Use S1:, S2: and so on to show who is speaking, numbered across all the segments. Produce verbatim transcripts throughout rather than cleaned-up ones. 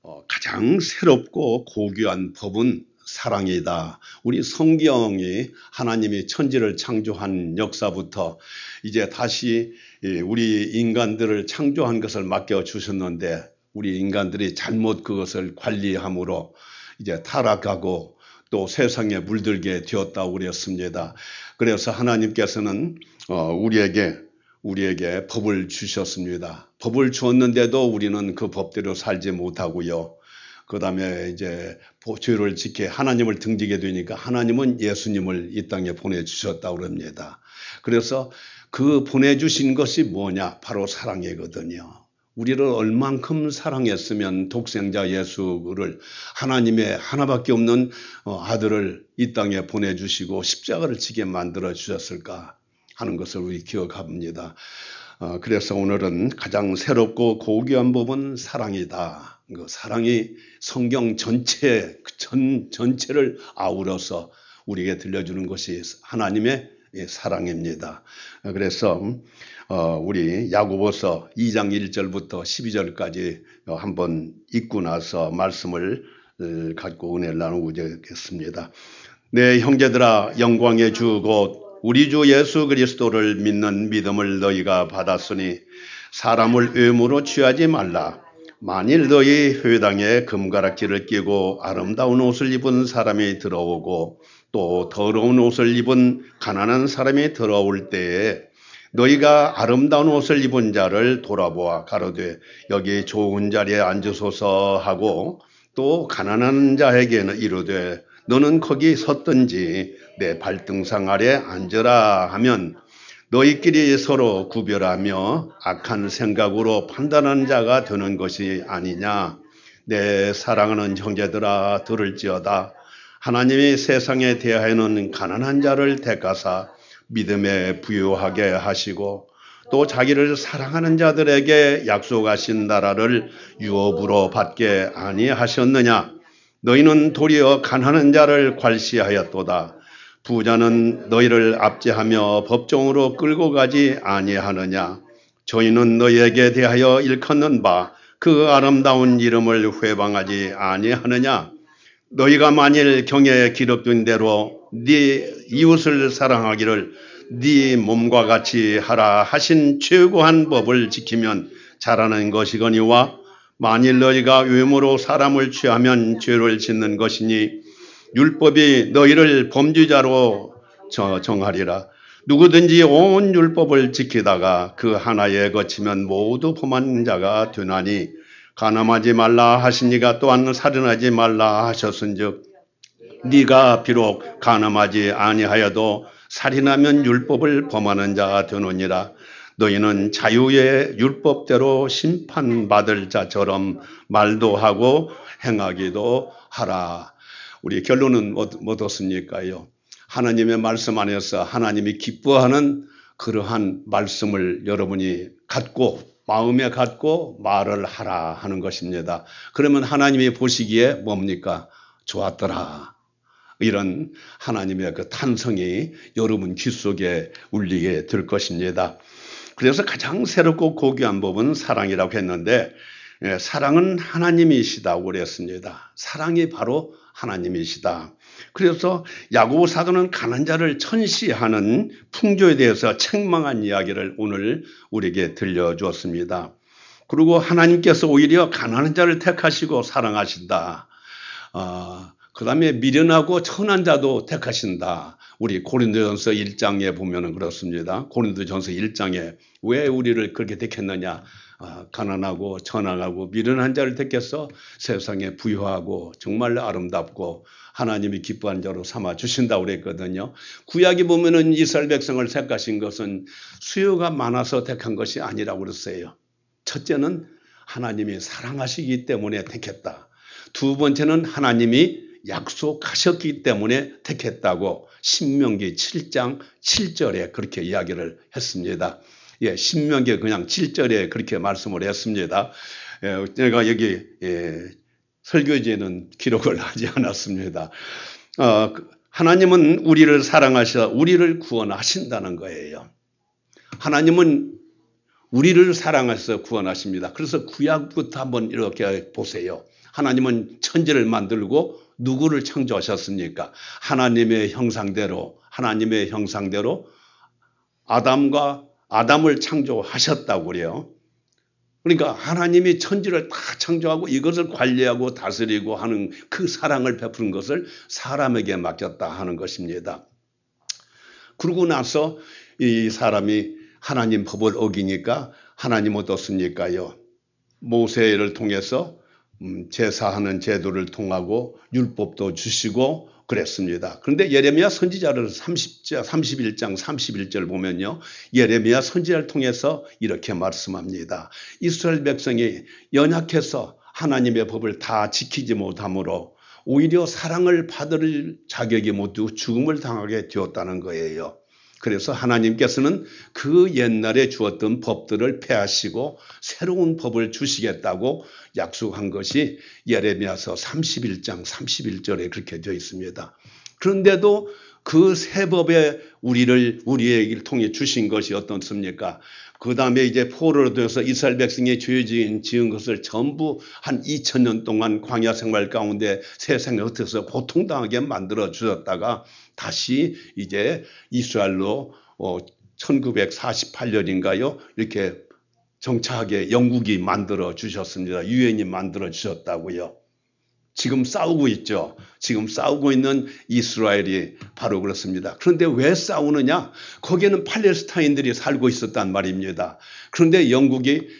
S1: 어, 가장 새롭고 고귀한 법은 사랑이다. 우리 성경이 하나님이 천지를 창조한 역사부터 이제 다시 우리 인간들을 창조한 것을 맡겨 주셨는데 우리 인간들이 잘못 그것을 관리함으로 이제 타락하고 또 세상에 물들게 되었다고 그랬습니다. 그래서 하나님께서는 어, 우리에게 우리에게 법을 주셨습니다. 법을 주었는데도 우리는 그 법대로 살지 못하고요. 그 다음에 이제 죄를 지켜 하나님을 등지게 되니까 하나님은 예수님을 이 땅에 보내주셨다고 합니다. 그래서 그 보내주신 것이 뭐냐? 바로 사랑이거든요. 우리를 얼만큼 사랑했으면 독생자 예수를 하나님의 하나밖에 없는 아들을 이 땅에 보내주시고 십자가를 지게 만들어 주셨을까 하는 것을 우리 기억합니다. 어, 그래서 오늘은 가장 새롭고 고귀한 법은 사랑이다. 그 사랑이 성경 전체, 전, 전체를 아우러서 우리에게 들려주는 것이 하나님의 사랑입니다. 그래서 어, 우리 야고보서 이 장 일 절부터 십이 절까지 한번 읽고 나서 말씀을 갖고 은혜를 나누겠습니다. 네, 형제들아, 영광의 주 곧 우리 주 예수 그리스도를 믿는 믿음을 너희가 받았으니 사람을 외모로 취하지 말라. 만일 너희 회당에 금가락지를 끼고 아름다운 옷을 입은 사람이 들어오고 또 더러운 옷을 입은 가난한 사람이 들어올 때에 너희가 아름다운 옷을 입은 자를 돌아보아 가로되 여기 좋은 자리에 앉으소서 하고 또 가난한 자에게는 이르되 너는 거기 섰든지 내 발등상 아래 앉으라 하면 너희끼리 서로 구별하며 악한 생각으로 판단하는 자가 되는 것이 아니냐. 내 사랑하는 형제들아, 들을지어다. 하나님이 세상에 대하여는 가난한 자를 택하사 믿음에 부유하게 하시고 또 자기를 사랑하는 자들에게 약속하신 나라를 유업으로 받게 아니하셨느냐. 너희는 도리어 가난한 자를 괄시하였도다. 부자는 너희를 압제하며 법정으로 끌고 가지 아니하느냐. 저희는 너희에게 대하여 일컫는 바 그 아름다운 이름을 회방하지 아니하느냐. 너희가 만일 경에 기록된 대로 네 이웃을 사랑하기를 네 몸과 같이 하라 하신 최고한 법을 지키면 잘하는 것이거니와 만일 너희가 외모로 사람을 취하면 죄를 짓는 것이니 율법이 너희를 범죄자로 정하리라. 누구든지 온 율법을 지키다가 그 하나에 거치면 모두 범한 자가 되나니 간음하지 말라 하시니가 또한 살인하지 말라 하셨은즉 네가 비록 간음하지 아니하여도 살인하면 율법을 범하는 자가 되느니라. 너희는 자유의 율법대로 심판받을 자처럼 말도 하고 행하기도 하라. 우리 결론은 뭐 어떻습니까요? 하나님의 말씀 안에서 하나님이 기뻐하는 그러한 말씀을 여러분이 갖고 마음에 갖고 말을 하라 하는 것입니다. 그러면 하나님이 보시기에 뭡니까? 좋았더라. 이런 하나님의 그 탄성이 여러분 귀 속에 울리게 될 것입니다. 그래서 가장 새롭고 고귀한 법은 사랑이라고 했는데 사랑은 하나님이시다고 그랬습니다. 사랑이 바로 하나님이시다. 그래서 야고보 사도는 가난한 자를 천시하는 풍조에 대해서 책망한 이야기를 오늘 우리에게 들려주었습니다. 그리고 하나님께서 오히려 가난한 자를 택하시고 사랑하신다. 어, 그 다음에 미련하고 천한 자도 택하신다. 우리 고린도전서 일 장에 보면 그렇습니다. 고린도전서 일 장에 왜 우리를 그렇게 택했느냐. 아, 가난하고 천황하고 미련한 자를 택해서 세상에 부유하고 정말 아름답고 하나님이 기뻐한 자로 삼아 주신다고 그랬거든요. 구약에 보면은 이스라엘 백성을 택하신 것은 수요가 많아서 택한 것이 아니라고 그랬어요. 첫째는 하나님이 사랑하시기 때문에 택했다. 두 번째는 하나님이 약속하셨기 때문에 택했다고 신명기 칠 장 칠 절에 그렇게 이야기를 했습니다. 예, 신명기 그냥 칠 절에 그렇게 말씀을 했습니다. 예, 제가 여기 예, 설교지에는 기록을 하지 않았습니다. 어, 하나님은 우리를 사랑하셔 우리를 구원하신다는 거예요. 하나님은 우리를 사랑하셔서 구원하십니다. 그래서 구약부터 한번 이렇게 보세요. 하나님은 천지를 만들고 누구를 창조하셨습니까? 하나님의 형상대로, 하나님의 형상대로 아담과 아담을 창조하셨다고 그래요. 그러니까 하나님이 천지를 다 창조하고 이것을 관리하고 다스리고 하는 그 사랑을 베푸는 것을 사람에게 맡겼다 하는 것입니다. 그러고 나서 이 사람이 하나님 법을 어기니까 하나님 어떻습니까요? 모세를 통해서 제사하는 제도를 통하고 율법도 주시고 그랬습니다. 그런데 예레미야 선지자를 삼십일 장 삼십일 절 보면요. 예레미야 선지자를 통해서 이렇게 말씀합니다. 이스라엘 백성이 연약해서 하나님의 법을 다 지키지 못하므로 오히려 사랑을 받을 자격이 못 되고 죽음을 당하게 되었다는 거예요. 그래서 하나님께서는 그 옛날에 주었던 법들을 폐하시고 새로운 법을 주시겠다고 약속한 것이 예레미야서 삼십일 장 삼십일 절에 그렇게 되어 있습니다. 그런데도 그 새 법에 우리를 우리에게 통해 주신 것이 어떻습니까? 그 다음에 이제 포로로 되어서 이스라엘 백성이 죄 지은 것을 전부 한 이천 년 동안 광야 생활 가운데 세상에 흩어서 고통당하게 만들어 주셨다가 다시 이제 이스라엘로 어 천구백사십팔 년인가요? 이렇게 정착하게 영국이 만들어 주셨습니다. 유엔이 만들어 주셨다고요. 지금 싸우고 있죠. 지금 싸우고 있는 이스라엘이 바로 그렇습니다. 그런데 왜 싸우느냐? 거기에는 팔레스타인들이 살고 있었단 말입니다. 그런데 영국이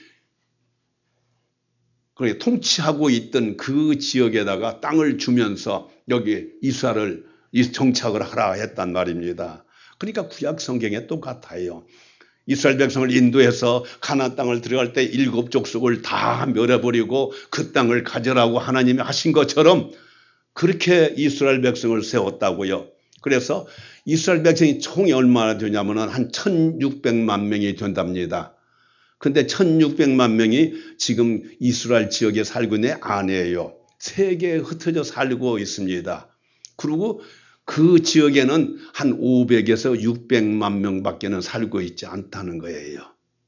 S1: 통치하고 있던 그 지역에다가 땅을 주면서 여기 이스라엘을 정착을 하라 했단 말입니다. 그러니까 구약 성경에 똑같아요. 이스라엘 백성을 인도해서 가나안 땅을 들어갈 때 일곱 족속을 다 멸해버리고 그 땅을 가져라고 하나님이 하신 것처럼 그렇게 이스라엘 백성을 세웠다고요. 그래서 이스라엘 백성이 총이 얼마나 되냐면 한 천육백만 명이 된답니다. 근데 천육백만 명이 지금 이스라엘 지역에 살고 있는 아니에요. 세계에 흩어져 살고 있습니다. 그리고 그 지역에는 한 오백에서 육백만 명밖에는 살고 있지 않다는 거예요.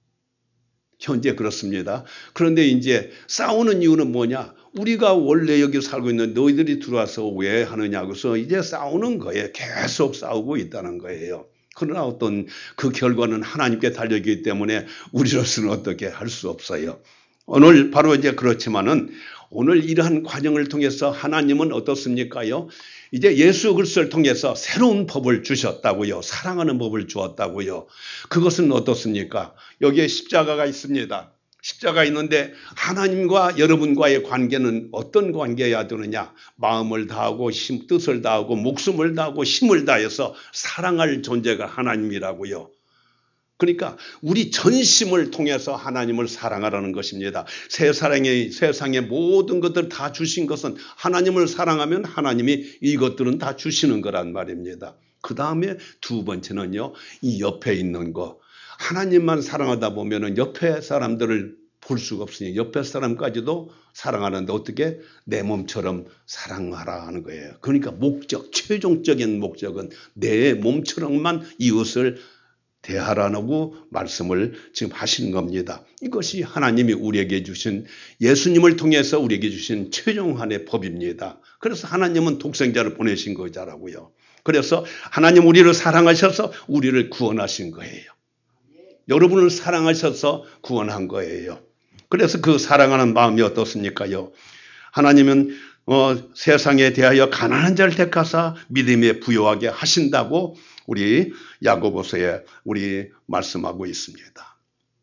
S1: 현재 그렇습니다. 그런데 이제 싸우는 이유는 뭐냐? 우리가 원래 여기 살고 있는 너희들이 들어와서 왜 하느냐? 그래서 이제 싸우는 거예요. 계속 싸우고 있다는 거예요. 그러나 어떤 그 결과는 하나님께 달려있기 때문에 우리로서는 어떻게 할 수 없어요. 오늘 바로 이제 그렇지만은 오늘 이러한 과정을 통해서 하나님은 어떻습니까요? 이제 예수 그리스도를 통해서 새로운 법을 주셨다고요. 사랑하는 법을 주었다고요. 그것은 어떻습니까? 여기에 십자가가 있습니다. 십자가 있는데 하나님과 여러분과의 관계는 어떤 관계여야 되느냐? 마음을 다하고 힘, 뜻을 다하고 목숨을 다하고 힘을 다해서 사랑할 존재가 하나님이라고요. 그러니까 우리 전심을 통해서 하나님을 사랑하라는 것입니다. 세상에, 세상의 모든 것들 다 주신 것은 하나님을 사랑하면 하나님이 이것들은 다 주시는 거란 말입니다. 그 다음에 두 번째는요. 이 옆에 있는 거. 하나님만 사랑하다 보면은 옆에 사람들을 볼 수가 없으니 옆에 사람까지도 사랑하는데 어떻게? 내 몸처럼 사랑하라 하는 거예요. 그러니까 목적, 최종적인 목적은 내 몸처럼만 이웃을 대하라고 말씀을 지금 하시는 겁니다. 이것이 하나님이 우리에게 주신 예수님을 통해서 우리에게 주신 최종한의 법입니다. 그래서 하나님은 독생자를 보내신 거잖아요. 그래서 하나님 우리를 사랑하셔서 우리를 구원하신 거예요. 여러분을 사랑하셔서 구원한 거예요. 그래서 그 사랑하는 마음이 어떻습니까요? 하나님은 어, 세상에 대하여 가난한 자를 택하사 믿음에 부요하게 하신다고 우리 야고보서에 우리 말씀하고 있습니다.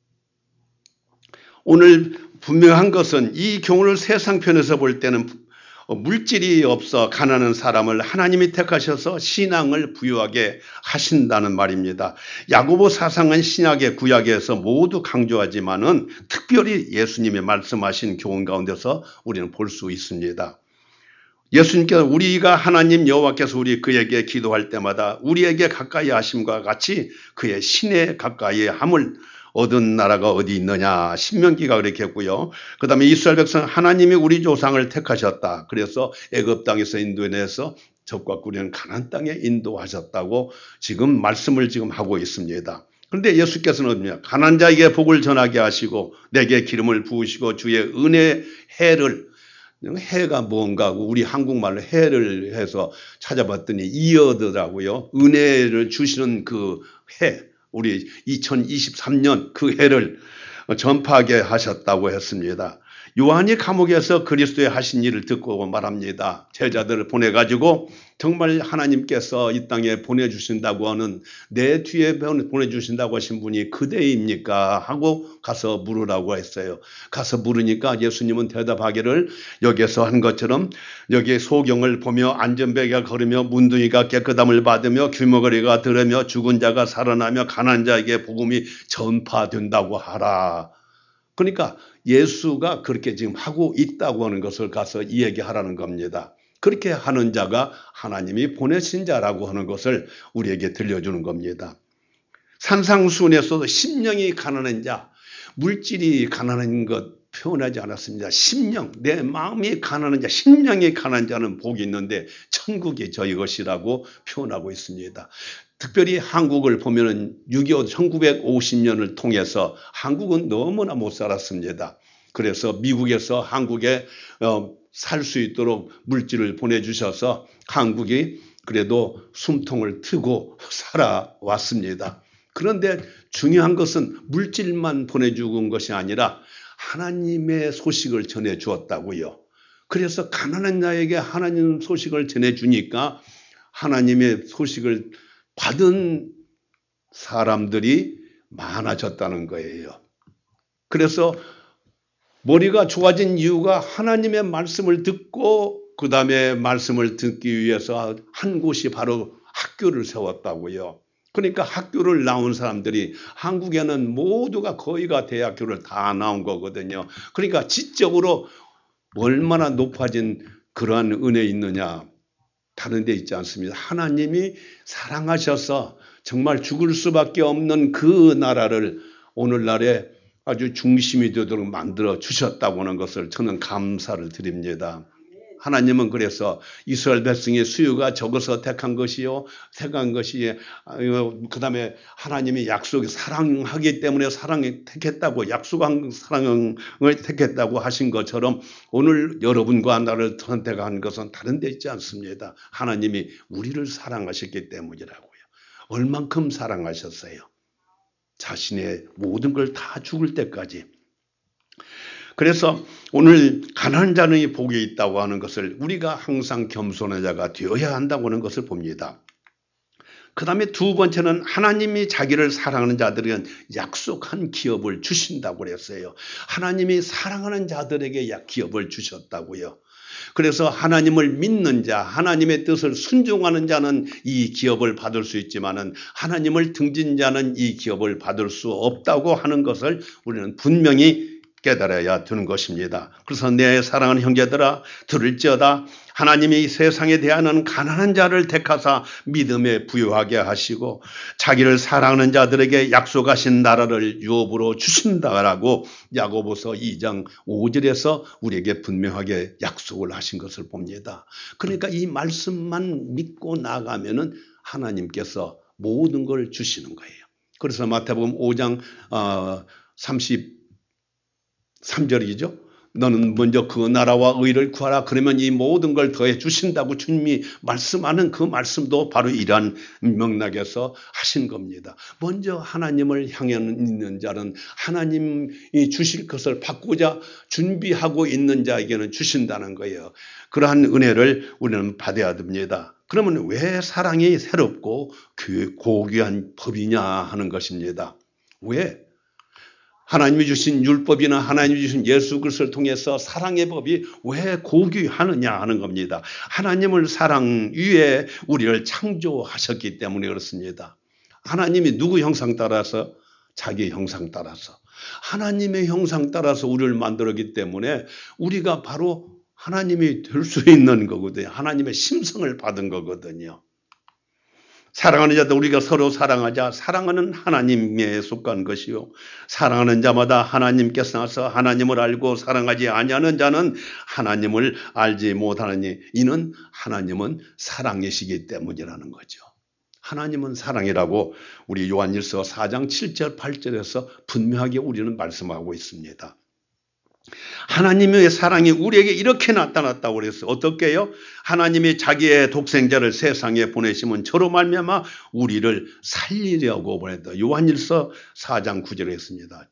S1: 오늘 분명한 것은 이 경우를 세상 편에서 볼 때는 물질이 없어 가난한 사람을 하나님이 택하셔서 신앙을 부여하게 하신다는 말입니다. 야고보 사상은 신약의 구약에서 모두 강조하지만은 특별히 예수님이 말씀하신 교훈 가운데서 우리는 볼 수 있습니다. 예수님께서 우리가 하나님 여호와께서 우리 그에게 기도할 때마다 우리에게 가까이 하심과 같이 그의 신에 가까이 함을 얻은 나라가 어디 있느냐. 신명기가 그렇게 했고요. 그 다음에 이스라엘 백성 하나님이 우리 조상을 택하셨다. 그래서 애굽 땅에서 인도해내서 적과 꾸리는 가나안 땅에 인도하셨다고 지금 말씀을 지금 하고 있습니다. 그런데 예수께서는 어디냐? 가난한 자에게 복을 전하게 하시고 내게 기름을 부으시고 주의 은혜 해를, 해가 뭔가 하고 우리 한국말로 해를 해서 찾아봤더니 이어더라고요. 은혜를 주시는 그 해, 우리 이천이십삼 년 그 해를 전파하게 하셨다고 했습니다. 요한이 감옥에서 그리스도의 하신 일을 듣고 말합니다. 제자들을 보내가지고 정말 하나님께서 이 땅에 보내주신다고 하는, 내 뒤에 보내주신다고 하신 분이 그대입니까? 하고 가서 물으라고 했어요. 가서 물으니까 예수님은 대답하기를 여기에서 한 것처럼 여기 소경을 보며 안전벨기가 걸으며 문둥이가 깨끗함을 받으며 귀머거리가 들으며 죽은 자가 살아나며 가난한 자에게 복음이 전파된다고 하라. 그러니까 예수가 그렇게 지금 하고 있다고 하는 것을 가서 이야기하라는 겁니다. 그렇게 하는 자가 하나님이 보내신 자라고 하는 것을 우리에게 들려주는 겁니다. 산상수훈에서도 심령이 가난한 자, 물질이 가난한 것 표현하지 않았습니다. 심령, 내 마음이 가난한 자, 심령이 가난한 자는 복이 있는데 천국이 저희 것이라고 표현하고 있습니다. 특별히 한국을 보면은 육이오 천구백오십 년을 통해서 한국은 너무나 못 살았습니다. 그래서 미국에서 한국에 어, 살 수 있도록 물질을 보내주셔서 한국이 그래도 숨통을 트고 살아왔습니다. 그런데 중요한 것은 물질만 보내주는 것이 아니라 하나님의 소식을 전해주었다고요. 그래서 가난한 자에게 하나님 소식을 전해주니까 하나님의 소식을 받은 사람들이 많아졌다는 거예요. 그래서 머리가 좋아진 이유가 하나님의 말씀을 듣고 그 다음에 말씀을 듣기 위해서 한 곳이 바로 학교를 세웠다고요. 그러니까 학교를 나온 사람들이 한국에는 모두가 거의가 대학교를 다 나온 거거든요. 그러니까 지적으로 얼마나 높아진 그러한 은혜 있느냐. 다른 데 있지 않습니다. 하나님이 사랑하셔서 정말 죽을 수밖에 없는 그 나라를 오늘날에 아주 중심이 되도록 만들어 주셨다고 하는 것을 저는 감사를 드립니다. 하나님은 그래서 이스라엘 백성의 수요가 적어서 택한 것이요, 택한 것이, 그 다음에 하나님이 약속이 사랑하기 때문에 사랑을 택했다고, 약속한 사랑을 택했다고 하신 것처럼 오늘 여러분과 나를 선택한 것은 다른 데 있지 않습니다. 하나님이 우리를 사랑하셨기 때문이라고요. 얼만큼 사랑하셨어요? 자신의 모든 걸 다 죽을 때까지. 그래서 오늘 가난한 자는 복이 있다고 하는 것을 우리가 항상 겸손한 자가 되어야 한다고 하는 것을 봅니다. 그 다음에 두 번째는 하나님이 자기를 사랑하는 자들에게 약속한 기업을 주신다고 그랬어요. 하나님이 사랑하는 자들에게 기업을 주셨다고요. 그래서 하나님을 믿는 자, 하나님의 뜻을 순종하는 자는 이 기업을 받을 수 있지만은 하나님을 등진 자는 이 기업을 받을 수 없다고 하는 것을 우리는 분명히 깨달아야 되는 것입니다. 그래서 내 사랑하는 형제들아 들을지어다. 하나님이 세상에 대하는 가난한 자를 택하사 믿음에 부유하게 하시고 자기를 사랑하는 자들에게 약속하신 나라를 유업으로 주신다라고 야고보서 이 장 오 절에서 우리에게 분명하게 약속을 하신 것을 봅니다. 그러니까 이 말씀만 믿고 나가면은 하나님께서 모든 걸 주시는 거예요. 그래서 마태복음 오 장 삼십삼 절이죠. 너는 먼저 그 나라와 의를 구하라. 그러면 이 모든 걸 더해 주신다고 주님이 말씀하는 그 말씀도 바로 이러한 맥락에서 하신 겁니다. 먼저 하나님을 향해 있는 자는 하나님이 주실 것을 받고자 준비하고 있는 자에게는 주신다는 거예요. 그러한 은혜를 우리는 받아야 됩니다. 그러면 왜 사랑이 새롭고 고귀한 법이냐 하는 것입니다. 왜? 하나님이 주신 율법이나 하나님이 주신 예수 그리스도를 통해서 사랑의 법이 왜 고귀하느냐 하는 겁니다. 하나님을 사랑 위에 우리를 창조하셨기 때문에 그렇습니다. 하나님이 누구 형상 따라서? 자기 형상 따라서. 하나님의 형상 따라서 우리를 만들었기 때문에 우리가 바로 하나님이 될 수 있는 거거든요. 하나님의 심성을 받은 거거든요. 사랑하는 자들 우리가 서로 사랑하자. 사랑하는 하나님에 속한 것이요. 사랑하는 자마다 하나님께서 나서 하나님을 알고 사랑하지 아니하는 자는 하나님을 알지 못하느니 이는 하나님은 사랑이시기 때문이라는 거죠. 하나님은 사랑이라고 우리 요한일서 사 장 칠 절 팔 절에서 분명하게 우리는 말씀하고 있습니다. 하나님의 사랑이 우리에게 이렇게 나타났다고 그랬어요. 어떻게요? 하나님이 자기의 독생자를 세상에 보내시면 저로 말미암아 우리를 살리려고 보냈다. 요한일서 사 장 구 절에 있습니다.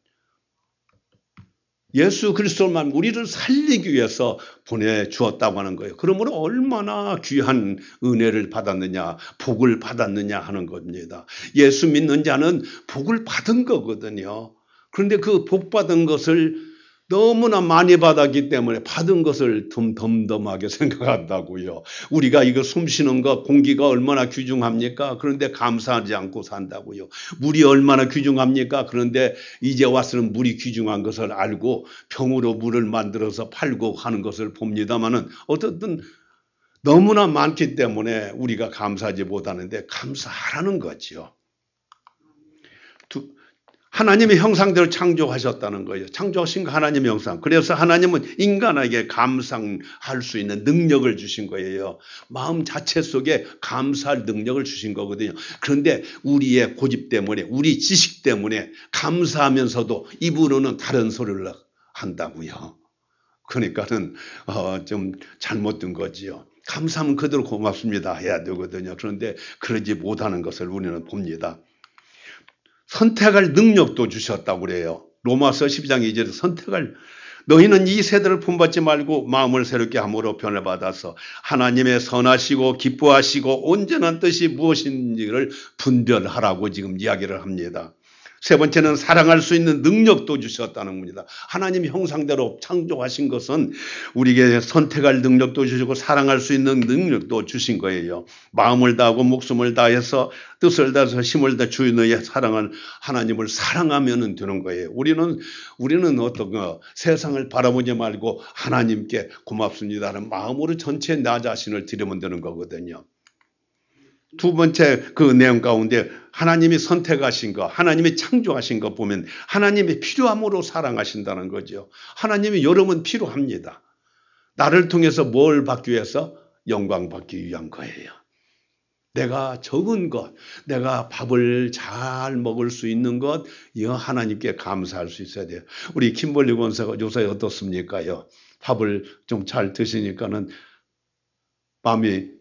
S1: 예수 그리스도만 우리를 살리기 위해서 보내주었다고 하는 거예요. 그러므로 얼마나 귀한 은혜를 받았느냐, 복을 받았느냐 하는 겁니다. 예수 믿는 자는 복을 받은 거거든요. 그런데 그 복 받은 것을 너무나 많이 받았기 때문에 받은 것을 덤덤하게 생각한다고요. 우리가 이거 숨 쉬는 것, 공기가 얼마나 귀중합니까? 그런데 감사하지 않고 산다고요. 물이 얼마나 귀중합니까? 그런데 이제 와서는 물이 귀중한 것을 알고 병으로 물을 만들어서 팔고 하는 것을 봅니다만은 어쨌든 너무나 많기 때문에 우리가 감사하지 못하는데 감사하라는 거죠. 두, 하나님의 형상대로 창조하셨다는 거예요. 창조하신 거 하나님의 형상. 그래서 하나님은 인간에게 감상할 수 있는 능력을 주신 거예요. 마음 자체 속에 감사할 능력을 주신 거거든요. 그런데 우리의 고집 때문에, 우리 지식 때문에 감사하면서도 입으로는 다른 소리를 한다고요. 그러니까는 어, 좀 잘못된 거지요. 감사하면 그대로 고맙습니다 해야 되거든요. 그런데 그러지 못하는 것을 우리는 봅니다. 선택할 능력도 주셨다고 그래요. 로마서 십이 장 이 절에 선택할, 너희는 이 세대를 품받지 말고 마음을 새롭게 함으로 변화받아서 하나님의 선하시고 기뻐하시고 온전한 뜻이 무엇인지를 분별하라고 지금 이야기를 합니다. 세 번째는 사랑할 수 있는 능력도 주셨다는 겁니다. 하나님 형상대로 창조하신 것은 우리에게 선택할 능력도 주시고 사랑할 수 있는 능력도 주신 거예요. 마음을 다하고 목숨을 다해서 뜻을 다해서 힘을 다 주인의 사랑을 하나님을 사랑하면 되는 거예요. 우리는 우리는 어떤 거 세상을 바라보지 말고 하나님께 고맙습니다는 마음으로 전체 나 자신을 드리면 되는 거거든요. 두 번째 그 내용 가운데 하나님이 선택하신 것, 하나님이 창조하신 것 보면 하나님이 필요함으로 사랑하신다는 거죠. 하나님이 여러분 필요합니다. 나를 통해서 뭘 받기 위해서? 영광 받기 위한 거예요. 내가 적은 것, 내가 밥을 잘 먹을 수 있는 것, 이거 하나님께 감사할 수 있어야 돼요. 우리 김벌리 권사가 요새 어떻습니까요? 밥을 좀 잘 드시니까는 마음이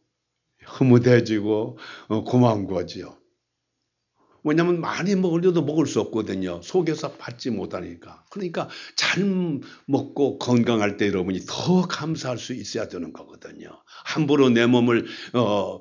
S1: 흐뭇해지고 고마운 거지요. 왜냐하면 많이 먹으려도 먹을 수 없거든요. 속에서 받지 못하니까. 그러니까 잘 먹고 건강할 때 여러분이 더 감사할 수 있어야 되는 거거든요. 함부로 내 몸을 어,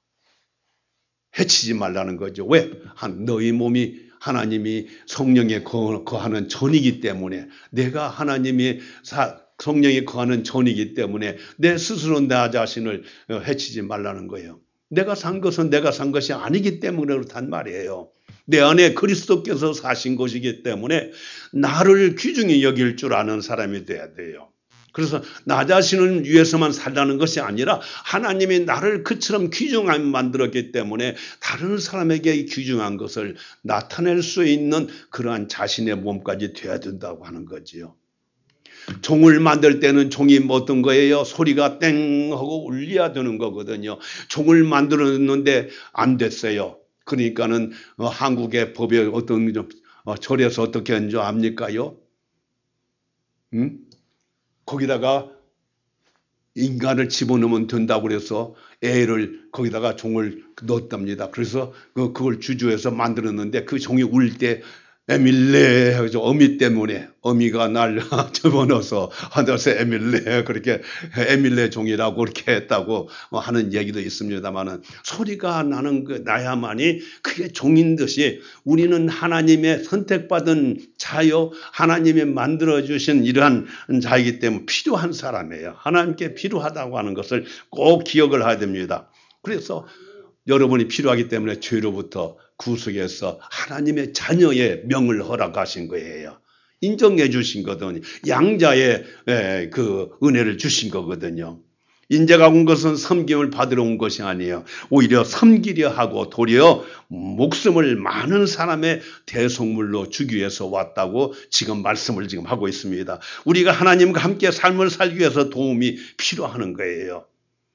S1: 해치지 말라는 거죠. 왜? 너희 몸이 하나님이 성령에 거하는 전이기 때문에, 내가 하나님이 사, 성령이 거하는 전이기 때문에 내 스스로 나 자신을 해치지 말라는 거예요. 내가 산 것은 내가 산 것이 아니기 때문에 그렇단 말이에요. 내 안에 그리스도께서 사신 것이기 때문에 나를 귀중히 여길 줄 아는 사람이 돼야 돼요. 그래서 나 자신을 위해서만 살라는 것이 아니라 하나님이 나를 그처럼 귀중하게 만들었기 때문에 다른 사람에게 귀중한 것을 나타낼 수 있는 그러한 자신의 몸까지 돼야 된다고 하는 거지요. 종을 만들 때는 종이 어떤 거예요? 소리가 땡 하고 울려야 되는 거거든요. 종을 만들었는데 안 됐어요. 그러니까는 어, 한국의 법에 어떤 어, 절에서 어떻게 한 줄 압니까요? 음? 거기다가 인간을 집어넣으면 된다고 그래서 애를 거기다가 종을 넣었답니다. 그래서 그, 그걸 주주해서 만들었는데 그 종이 울 때 에밀레 해서 어미 때문에 어미가 날 집어넣어서 하늘에서 에밀레 그렇게 에밀레 종이라고 그렇게 했다고 하는 얘기도 있습니다만은 소리가 나는 그 나야만이 그게 종인 듯이 우리는 하나님의 선택받은 자요, 하나님이 만들어주신 이러한 자이기 때문에 필요한 사람이에요. 하나님께 필요하다고 하는 것을 꼭 기억을 해야 됩니다. 그래서 여러분이 필요하기 때문에 죄로부터 구속해서 하나님의 자녀의 명을 허락하신 거예요. 인정해 주신 거거든요. 양자의 그 은혜를 주신 거거든요. 인자가 온 것은 섬김을 받으러 온 것이 아니에요. 오히려 섬기려 하고 도리어 목숨을 많은 사람의 대속물로 주기 위해서 왔다고 지금 말씀을 지금 하고 있습니다. 우리가 하나님과 함께 삶을 살기 위해서 도움이 필요한 거예요.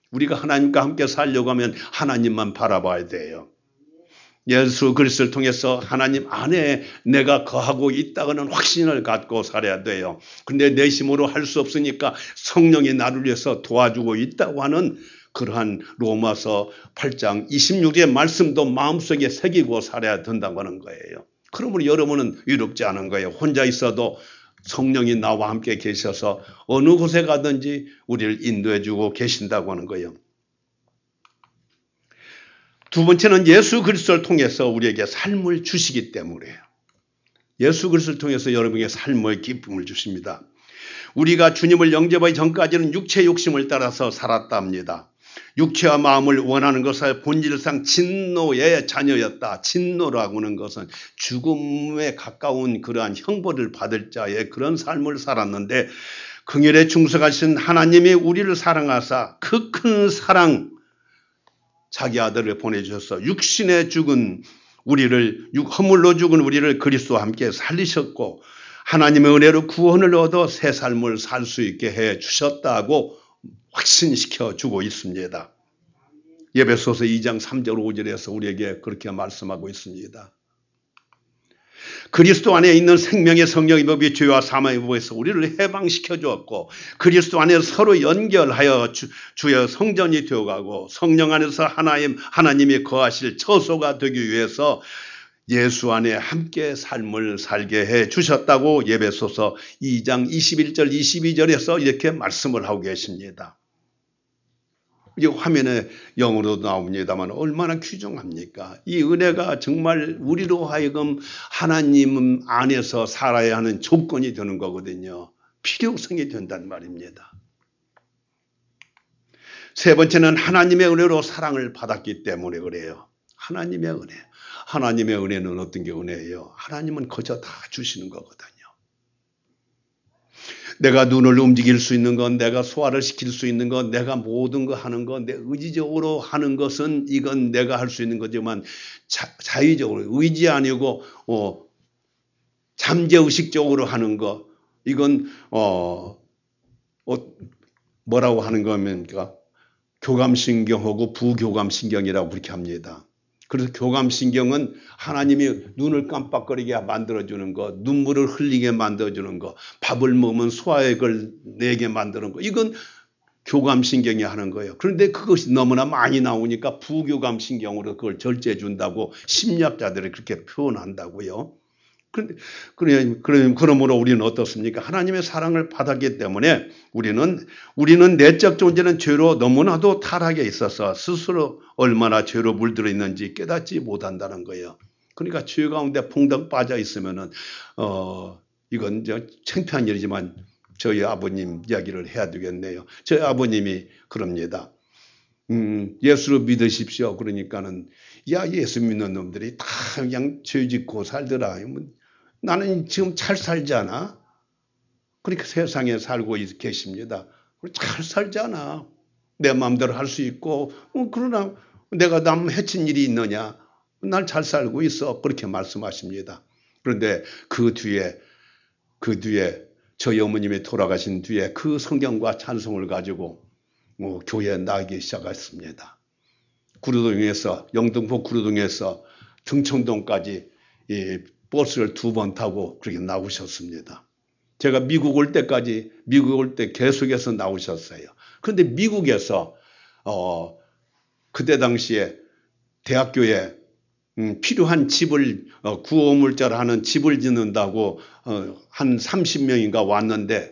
S1: 우리가 하나님과 함께 살려고 하면 하나님만 바라봐야 돼요. 예수 그리스도를 통해서 하나님 안에 내가 거하고 있다고는 확신을 갖고 살아야 돼요. 근데 내 힘으로 할 수 없으니까 성령이 나를 위해서 도와주고 있다고 하는 그러한 로마서 팔 장 이십육 절의 말씀도 마음속에 새기고 살아야 된다고 하는 거예요. 그러므로 여러분은 위롭지 않은 거예요. 혼자 있어도 성령이 나와 함께 계셔서 어느 곳에 가든지 우리를 인도해 주고 계신다고 하는 거예요. 두 번째는 예수 그리스도를 통해서 우리에게 삶을 주시기 때문이에요. 예수 그리스도를 통해서 여러분에게 삶의 기쁨을 주십니다. 우리가 주님을 영접하기 전까지는 육체 욕심을 따라서 살았다 합니다. 육체와 마음을 원하는 것은 본질상 진노의 자녀였다. 진노라고 하는 것은 죽음에 가까운 그러한 형벌을 받을 자의 그런 삶을 살았는데 긍휼에 충성하신 하나님이 우리를 사랑하사 그 큰 사랑 자기 아들을 보내주셔서 육신에 죽은 우리를 허물로 죽은 우리를 그리스도와 함께 살리셨고 하나님의 은혜로 구원을 얻어 새 삶을 살 수 있게 해 주셨다고 확신시켜 주고 있습니다. 에베소서 이 장 삼 절 오 절에서 우리에게 그렇게 말씀하고 있습니다. 그리스도 안에 있는 생명의 성령의 법이 죄와 사망의 법에서 우리를 해방시켜 주었고 그리스도 안에 서로 연결하여 주, 주의 성전이 되어가고 성령 안에서 하나님, 하나님이 거하실 처소가 되기 위해서 예수 안에 함께 삶을 살게 해 주셨다고 에베소서 이 장 이십일 절 이십이 절에서 이렇게 말씀을 하고 계십니다. 이 화면에 영어로 나옵니다만 얼마나 귀중합니까? 이 은혜가 정말 우리로 하여금 하나님 안에서 살아야 하는 조건이 되는 거거든요. 필요성이 된단 말입니다. 세 번째는 하나님의 은혜로 사랑을 받았기 때문에 그래요. 하나님의 은혜. 하나님의 은혜는 어떤 게 은혜예요? 하나님은 거저 다 주시는 거거든요. 내가 눈을 움직일 수 있는 건, 내가 소화를 시킬 수 있는 건, 내가 모든 거 하는 건, 내 의지적으로 하는 것은 이건 내가 할 수 있는 거지만 자, 자의적으로 의지 아니고 어, 잠재의식적으로 하는 거 이건 어, 어, 뭐라고 하는 겁니까? 교감신경하고 부교감신경이라고 그렇게 합니다. 그래서 교감신경은 하나님이 눈을 깜빡거리게 만들어주는 거, 눈물을 흘리게 만들어주는 거, 밥을 먹으면 소화액을 내게 만드는 거, 이건 교감신경이 하는 거예요. 그런데 그것이 너무나 많이 나오니까 부교감신경으로 그걸 절제해 준다고 심리학자들이 그렇게 표현한다고요. 그런데 그러면 그러므로 우리는 어떻습니까? 하나님의 사랑을 받았기 때문에 우리는 우리는 내적 존재는 죄로 너무나도 타락에 있어서 스스로 얼마나 죄로 물들어 있는지 깨닫지 못한다는 거예요. 그러니까 죄 가운데 퐁당 빠져 있으면은 어 이건 저 창피한 일이지만 저희 아버님 이야기를 해야 되겠네요. 저희 아버님이 그럽니다. 음, 예수를 믿으십시오. 그러니까는 야 예수 믿는 놈들이 다 그냥 죄 짓고 살더라. 나는 지금 잘 살잖아. 그러니까 세상에 살고 계십니다. 잘 살잖아. 내 마음대로 할 수 있고 어, 그러나 내가 남 해친 일이 있느냐. 난 잘 살고 있어. 그렇게 말씀하십니다. 그런데 그 뒤에 그 뒤에 저희 어머님이 돌아가신 뒤에 그 성경과 찬송을 가지고 어, 교회에 나가기 시작했습니다. 구로동에서 영등포 구로동에서 등청동까지 이 버스를 두 번 타고 그렇게 나오셨습니다. 제가 미국 올 때까지 미국 올 때 계속해서 나오셨어요. 그런데 미국에서 어 그때 당시에 대학교에 음, 필요한 집을 어, 구호물자를 하는 집을 짓는다고 어, 한 삼십 명인가 왔는데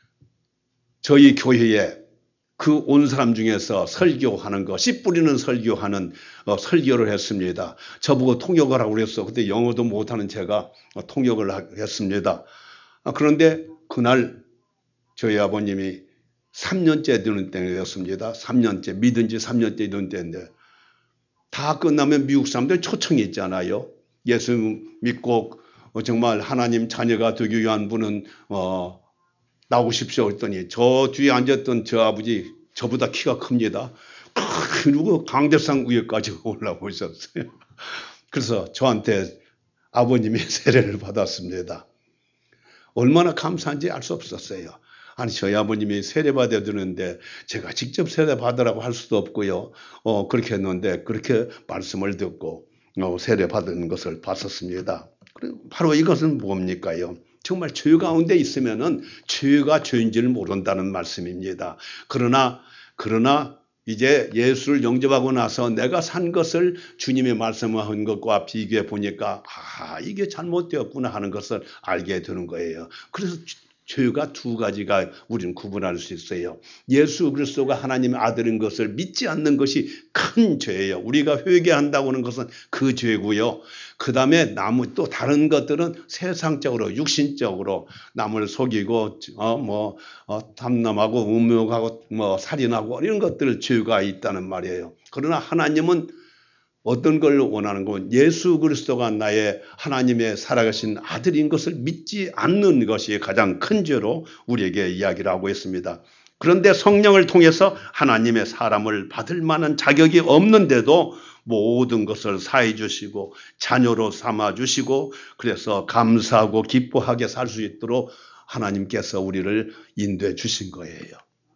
S1: 저희 교회에 그 온 사람 중에서 설교하는 거, 씨 뿌리는 설교하는 어, 설교를 했습니다. 저보고 통역을 하고 그랬어. 그때 영어도 못하는 제가 어, 통역을 하, 했습니다. 아, 그런데 그날 저희 아버님이 삼 년째 되는 때였습니다. 삼 년째, 믿은 지 삼 년째 되는 때인데 다 끝나면 미국 사람들 초청이 있잖아요. 예수 믿고 어, 정말 하나님 자녀가 되기 위한 분은 어, 나오십시오 했더니 저 뒤에 앉았던 저 아버지 저보다 키가 큽니다. 그리고 강대상 위에까지 올라오셨어요. 그래서 저한테 아버님의 세례를 받았습니다. 얼마나 감사한지 알 수 없었어요. 아니 저희 아버님이 세례 받아야 되는데 제가 직접 세례 받으라고 할 수도 없고요. 어 그렇게 했는데 그렇게 말씀을 듣고 어, 세례 받은 것을 봤었습니다. 그리고 바로 이것은 뭡니까요? 정말 죄 가운데 있으면은 죄가 죄인지를 모른다는 말씀입니다. 그러나 그러나 이제 예수를 영접하고 나서 내가 산 것을 주님의 말씀한 것과 비교해 보니까 아 이게 잘못되었구나 하는 것을 알게 되는 거예요. 그래서 죄가 두 가지가 우리는 구분할 수 있어요. 예수 그리스도가 하나님의 아들인 것을 믿지 않는 것이 큰 죄예요. 우리가 회개한다고 하는 것은 그 죄고요. 그 다음에 나무 또 다른 것들은 세상적으로 육신적으로 남을 속이고 어, 뭐 어, 탐남하고 음욕하고 뭐 살인하고 이런 것들 죄가 있다는 말이에요. 그러나 하나님은 어떤 걸 원하는 건 예수 그리스도가 나의 하나님의 살아가신 아들인 것을 믿지 않는 것이 가장 큰 죄로 우리에게 이야기를 하고 있습니다. 그런데 성령을 통해서 하나님의 사람을 받을 만한 자격이 없는데도 모든 것을 사해 주시고 자녀로 삼아 주시고 그래서 감사하고 기뻐하게 살 수 있도록 하나님께서 우리를 인도해 주신 거예요.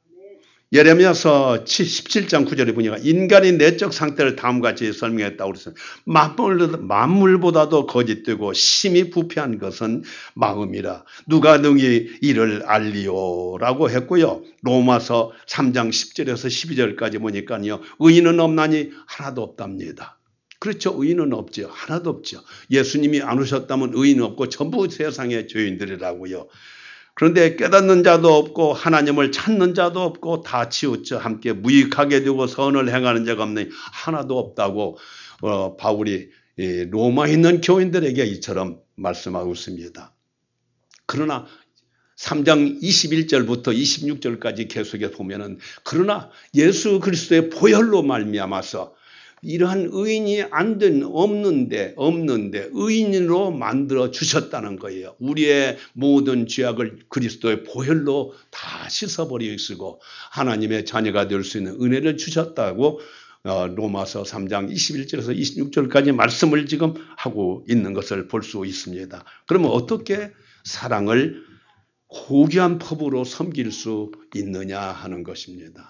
S1: 예레미야서 십칠 장 구 절에 보니까 인간의 내적 상태를 다음같이 설명했다고 그랬어요. 만물, 만물보다도 거짓되고 심히 부패한 것은 마음이라 누가 능히 이를 알리오라고 했고요. 로마서 삼 장 십 절에서 십이 절까지 보니까요. 의인은 없나니 하나도 없답니다. 그렇죠. 의인은 없죠. 하나도 없죠. 예수님이 안 오셨다면 의인은 없고 전부 세상의 죄인들이라고요. 그런데 깨닫는 자도 없고 하나님을 찾는 자도 없고 다 치우쳐 함께 무익하게 되고 선을 행하는 자가 없는 하나도 없다고 어, 바울이 로마에 있는 교인들에게 이처럼 말씀하고 있습니다. 그러나 삼 장 이십일 절부터 이십육 절까지 계속해 보면은 그러나 예수 그리스도의 보혈로 말미암아서 이러한 의인이 안 된 없는데 없는데 의인으로 만들어 주셨다는 거예요. 우리의 모든 죄악을 그리스도의 보혈로 다 씻어버리시고 하나님의 자녀가 될 수 있는 은혜를 주셨다고 로마서 삼 장 이십일 절에서 이십육 절까지 말씀을 지금 하고 있는 것을 볼 수 있습니다. 그러면 어떻게 사랑을 고귀한 법으로 섬길 수 있느냐 하는 것입니다.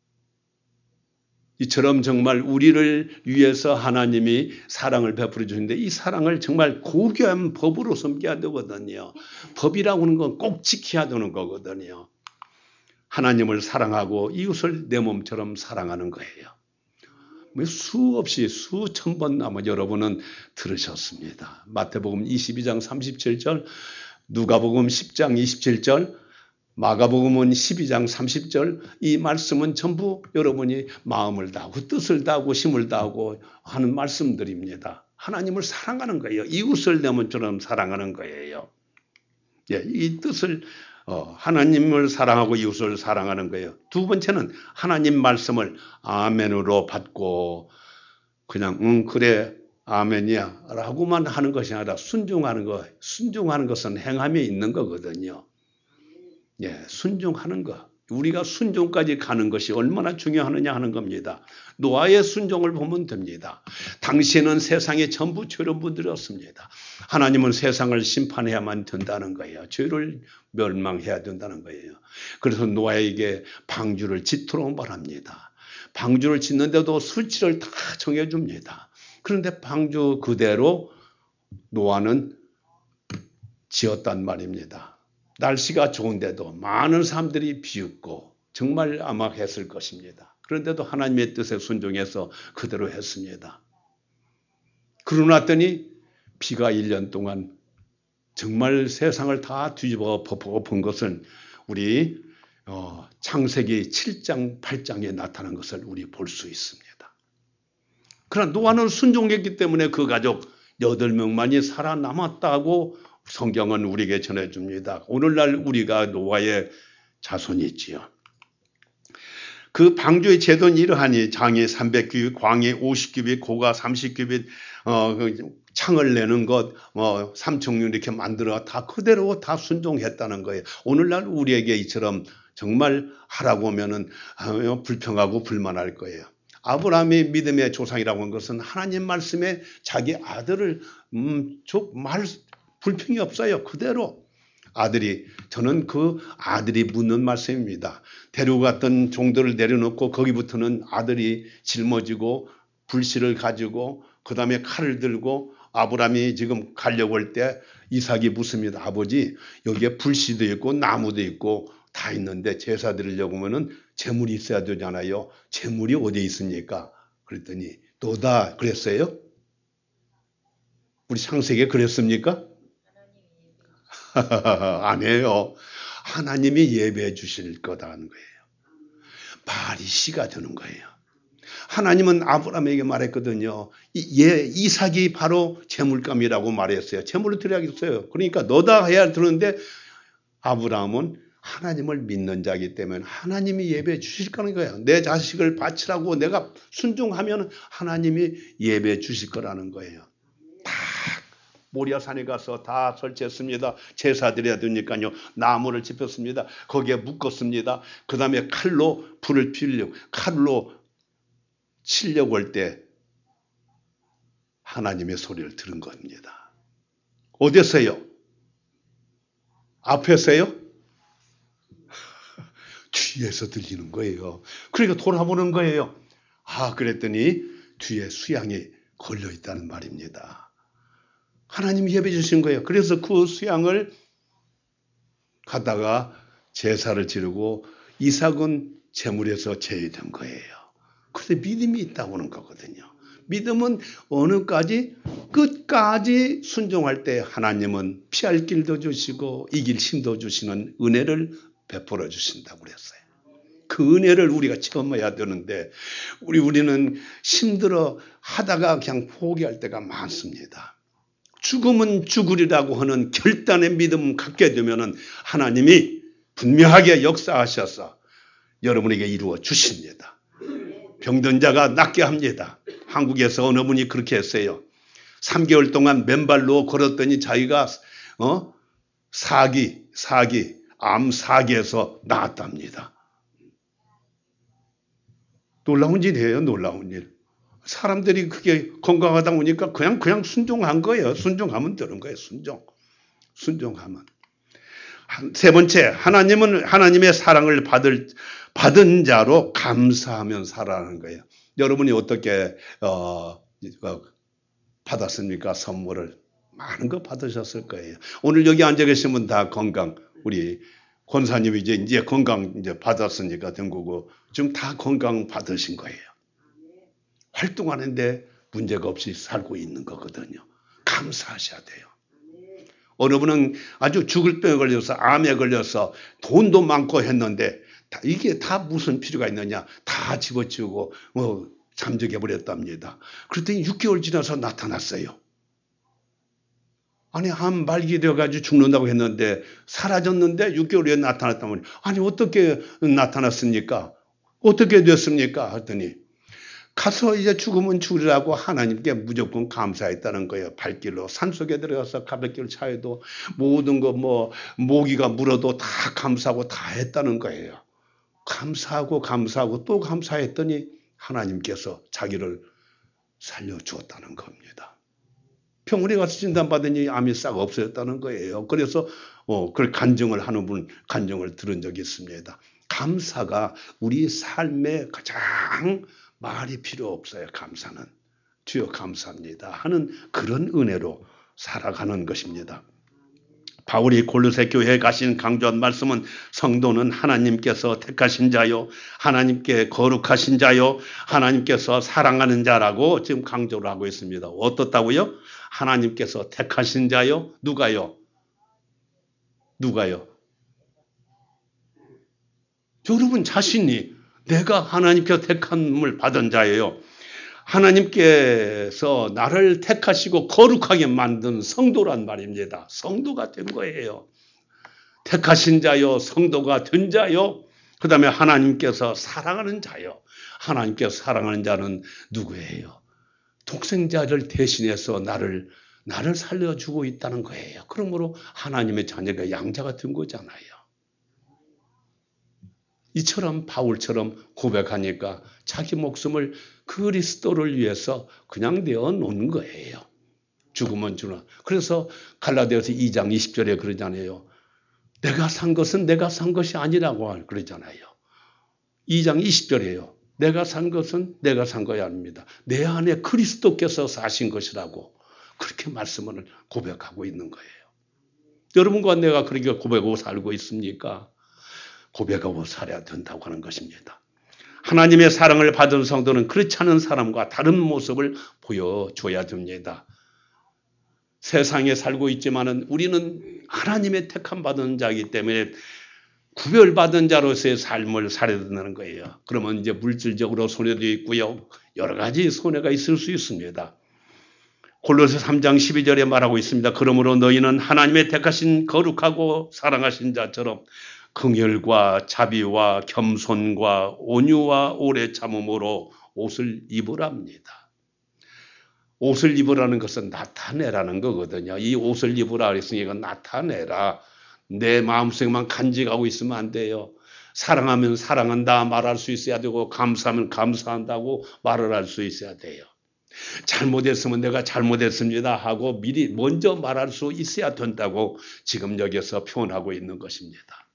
S1: 이처럼 정말 우리를 위해서 하나님이 사랑을 베풀어 주는데 이 사랑을 정말 고귀한 법으로 섬겨야 되거든요. 법이라고 하는 건 꼭 지켜야 되는 거거든요. 하나님을 사랑하고 이웃을 내 몸처럼 사랑하는 거예요. 수없이 수천 번 아마 여러분은 들으셨습니다. 마태복음 이십이 장 삼십칠 절, 누가복음 십 장 이십칠 절, 마가복음은 십이 장 삼십 절 이 말씀은 전부 여러분이 마음을 다하고 뜻을 다하고 힘을 다하고 하는 말씀들입니다. 하나님을 사랑하는 거예요. 이웃을 내 몸처럼 사랑하는 거예요. 예, 이 뜻을 어, 하나님을 사랑하고 이웃을 사랑하는 거예요. 두 번째는 하나님 말씀을 아멘으로 받고 그냥 응 그래 아멘이야 라고만 하는 것이 아니라 순종하는 거. 순종하는 것은 행함에 있는 거거든요. 예, 순종하는 것. 우리가 순종까지 가는 것이 얼마나 중요하느냐 하는 겁니다. 노아의 순종을 보면 됩니다. 당시에는 세상에 전부 죄로 문드렸습니다. 하나님은 세상을 심판해야만 된다는 거예요. 죄를 멸망해야 된다는 거예요. 그래서 노아에게 방주를 짓도록 말합니다. 방주를 짓는데도 수치를 다 정해줍니다. 그런데 방주 그대로 노아는 지었단 말입니다. 날씨가 좋은데도 많은 사람들이 비웃고 정말 암막했을 것입니다. 그런데도 하나님의 뜻에 순종해서 그대로 했습니다. 그러고 났더니 비가 일 년 동안 정말 세상을 다 뒤집어 본 것은 우리 창세기 칠 장 팔 장에 나타난 것을 우리 볼 수 있습니다. 그러나 노아는 순종했기 때문에 그 가족 여덟 명만이 살아남았다고 성경은 우리에게 전해줍니다. 오늘날 우리가 노아의 자손이지요. 그 방주의 제도는 이러하니 장이 삼백 규빗, 광이 오십 규빗, 고가 삼십 규빗, 어, 창을 내는 것, 뭐 삼청류 이렇게 만들어 다 그대로 다 순종했다는 거예요. 오늘날 우리에게 이처럼 정말 하라고 하면은 불평하고 불만할 거예요. 아브라함의 믿음의 조상이라고 한 것은 하나님 말씀에 자기 아들을 음, 말 불평이 없어요. 그대로 아들이, 저는 그 아들이 묻는 말씀입니다. 데려갔던 종들을 내려놓고 거기부터는 아들이 짊어지고 불씨를 가지고 그 다음에 칼을 들고 아브라함이 지금 가려고 할 때 이삭이 묻습니다. 아버지, 여기에 불씨도 있고 나무도 있고 다 있는데 제사 드리려고 하면은 재물이 있어야 되잖아요. 재물이 어디에 있습니까? 그랬더니 너다 그랬어요? 우리 창세기에 그랬습니까? 아니에요. 하나님이 예배해 주실 거다는 거예요. 바알이 씨가 되는 거예요. 하나님은 아브라함에게 말했거든요. 이, 예, 이삭이 바로 제물감이라고 말했어요. 제물을 드려야겠어요. 그러니까 너다 해야 되는데 아브라함은 하나님을 믿는 자이기 때문에 하나님이 예배해 주실 거는 거예요. 내 자식을 바치라고 내가 순종하면 하나님이 예배해 주실 거라는 거예요. 다 모리아산에 가서 다 설치했습니다. 제사 드려야 되니까요. 나무를 짚었습니다. 거기에 묶었습니다. 그 다음에 칼로 불을 피우려고 칼로 치려고 할 때 하나님의 소리를 들은 겁니다. 어디서요? 앞에서요? 뒤에서 들리는 거예요. 그러니까 돌아보는 거예요. 아, 그랬더니 뒤에 수양이 걸려 있다는 말입니다. 하나님이 예배 주신 거예요. 그래서 그 수양을 가다가 제사를 지르고 이삭은 제물에서 제외된 거예요. 그런데 믿음이 있다고 하는 거거든요. 믿음은 어느까지 끝까지 순종할 때 하나님은 피할 길도 주시고 이길 힘도 주시는 은혜를 베풀어 주신다고 그랬어요. 그 은혜를 우리가 체험해야 되는데 우리 우리는 힘들어 하다가 그냥 포기할 때가 많습니다. 죽으면 죽으리라고 하는 결단의 믿음 갖게 되면은 하나님이 분명하게 역사하셔서 여러분에게 이루어 주십니다. 병든 자가 낫게 합니다. 한국에서 어느 분이 그렇게 했어요. 삼 개월 동안 맨발로 걸었더니 자기가 어? 사기, 사기, 암 사기에서 나았답니다. 놀라운 일이에요. 놀라운 일. 사람들이 그게 건강하다 보니까 그냥 그냥 순종한 거예요. 순종하면 되는 거예요. 순종. 순종하면. 세 번째, 하나님은 하나님의 사랑을 받을 받은 자로 감사하면 살아가는 거예요. 여러분이 어떻게 어, 받았습니까? 선물을 많은 거 받으셨을 거예요. 오늘 여기 앉아 계신 분 다 건강, 우리 권사님이 이제 이제 건강 이제 받았으니까 된 거고 지금 다 건강 받으신 거예요. 활동하는데 문제가 없이 살고 있는 거거든요. 감사하셔야 돼요. 어느 분은 아주 죽을 병에 걸려서 암에 걸려서 돈도 많고 했는데 다 이게 다 무슨 필요가 있느냐 다 집어치우고 뭐 잠적해 버렸답니다. 그랬더니 육 개월 지나서 나타났어요. 아니 암 발기되어가지고 죽는다고 했는데 사라졌는데 육 개월 후에 나타났다면 아니 어떻게 나타났습니까? 어떻게 됐습니까? 했더니 가서 이제 죽으면 죽으라고 하나님께 무조건 감사했다는 거예요. 발길로 산속에 들어가서 가백길 차에도 모든 거 뭐 모기가 물어도 다 감사하고 다 했다는 거예요. 감사하고 감사하고 또 감사했더니 하나님께서 자기를 살려주었다는 겁니다. 병원에 가서 진단받으니 암이 싹 없어졌다는 거예요. 그래서 어, 그걸 간증을 하는 분 간증을 들은 적이 있습니다. 감사가 우리 삶의 가장 말이 필요 없어요. 감사는. 주여 감사합니다 하는 그런 은혜로 살아가는 것입니다. 바울이 골로새 교회에 가신 강조한 말씀은 성도는 하나님께서 택하신 자요, 하나님께 거룩하신 자요, 하나님께서 사랑하는 자라고 지금 강조를 하고 있습니다. 어떻다고요? 하나님께서 택하신 자요? 누가요? 누가요? 여러분 자신이 내가 하나님께서 택함을 받은 자예요. 하나님께서 나를 택하시고 거룩하게 만든 성도란 말입니다. 성도가 된 거예요. 택하신 자요, 성도가 된 자요, 그 다음에 하나님께서 사랑하는 자요. 하나님께서 사랑하는 자는 누구예요? 독생자를 대신해서 나를, 나를 살려주고 있다는 거예요. 그러므로 하나님의 자녀가 양자가 된 거잖아요. 이처럼 바울처럼 고백하니까 자기 목숨을 그리스도를 위해서 그냥 내어놓는 거예요. 죽으면 주나. 그래서 갈라디아서 이 장 이십 절에 그러잖아요. 내가 산 것은 내가 산 것이 아니라고 그러잖아요. 이 장 이십 절이에요. 내가 산 것은 내가 산 것이 아닙니다. 내 안에 그리스도께서 사신 것이라고 그렇게 말씀을 고백하고 있는 거예요. 여러분과 내가 그렇게 고백하고 살고 있습니까? 고백하고 살아야 된다고 하는 것입니다. 하나님의 사랑을 받은 성도는 그렇지 않은 사람과 다른 모습을 보여줘야 됩니다. 세상에 살고 있지만은 우리는 하나님의 택함 받은 자이기 때문에 구별받은 자로서의 삶을 살아야 된다는 거예요. 그러면 이제 물질적으로 손해도 있고요. 여러 가지 손해가 있을 수 있습니다. 골로새 삼 장 십이 절에 말하고 있습니다. 그러므로 너희는 하나님의 택하신 거룩하고 사랑하신 자처럼 긍휼과 자비와 겸손과 온유와 오래 참음으로 옷을 입으랍니다. 옷을 입으라는 것은 나타내라는 거거든요. 이 옷을 입으라 그랬으니 이건 나타내라. 내 마음속에만 간직하고 있으면 안 돼요. 사랑하면 사랑한다 말할 수 있어야 되고 감사하면 감사한다고 말을 할 수 있어야 돼요. 잘못했으면 내가 잘못했습니다 하고 미리 먼저 말할 수 있어야 된다고 지금 여기서 표현하고 있는 것입니다.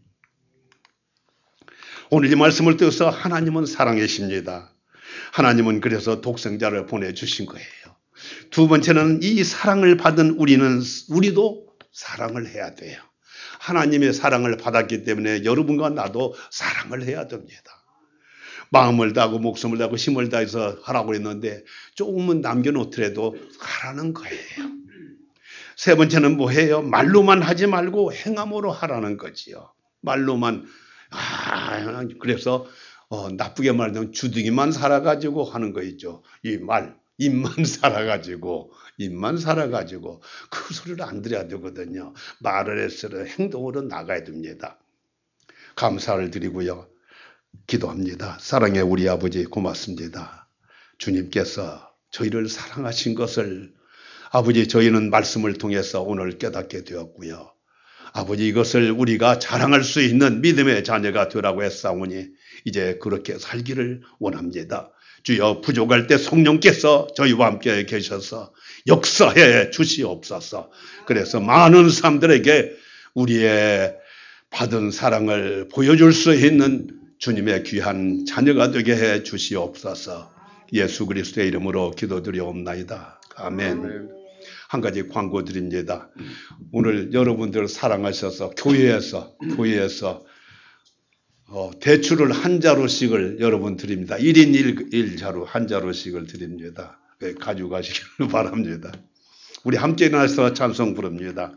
S1: 오늘 이 말씀을 통해서 하나님은 사랑이십니다. 하나님은 그래서 독생자를 보내주신 거예요. 두 번째는 이 사랑을 받은 우리는 우리도 사랑을 해야 돼요. 하나님의 사랑을 받았기 때문에 여러분과 나도 사랑을 해야 됩니다. 마음을 다하고 목숨을 다하고 힘을 다해서 하라고 했는데 조금은 남겨놓더라도 하라는 거예요. 세 번째는 뭐예요? 말로만 하지 말고 행함으로 하라는 거지요. 말로만 아 그래서 어, 나쁘게 말하면 주둥이만 살아가지고 하는 거 있죠. 이 말, 입만 살아가지고 입만 살아가지고 그 소리를 안 들어야 되거든요. 말을 해서 행동으로 나가야 됩니다. 감사를 드리고요. 기도합니다. 사랑의 우리 아버지 고맙습니다. 주님께서 저희를 사랑하신 것을 아버지 저희는 말씀을 통해서 오늘 깨닫게 되었고요. 아버지 이것을 우리가 자랑할 수 있는 믿음의 자녀가 되라고 했사오니 이제 그렇게 살기를 원합니다. 주여 부족할 때 성령께서 저희와 함께 계셔서 역사해 주시옵소서. 그래서 많은 사람들에게 우리의 받은 사랑을 보여줄 수 있는 주님의 귀한 자녀가 되게 해 주시옵소서. 예수 그리스도의 이름으로 기도드리옵나이다. 아멘. 아멘. 한 가지 광고 드립니다. 오늘 여러분들 사랑하셔서 교회에서 교회에서 어, 대출을 한 자루씩을 여러분 드립니다. 일 인 일 자루 한 자루씩을 드립니다. 가져가시기를 바랍니다. 우리 함께 일어나서 찬송 부릅니다.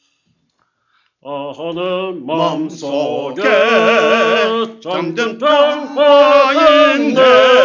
S2: 아는 마음속에 잠든 평화인데